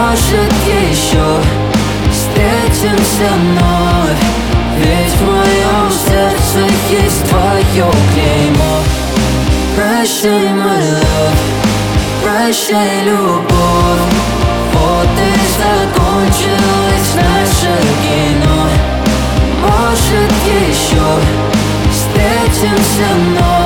Может, еще встретимся вновь, ведь в моем сердце есть твое клеймо. Прощай, my love, прощай, любовь. Вот и закончилось наше кино. Может, еще встретимся вновь.